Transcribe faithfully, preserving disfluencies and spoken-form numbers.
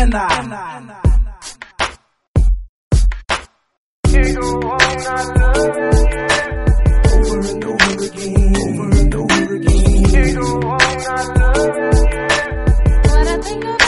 Anna. Can't go on not loving you. Over and over again, over and over again. Can't go on not loving you. What I think of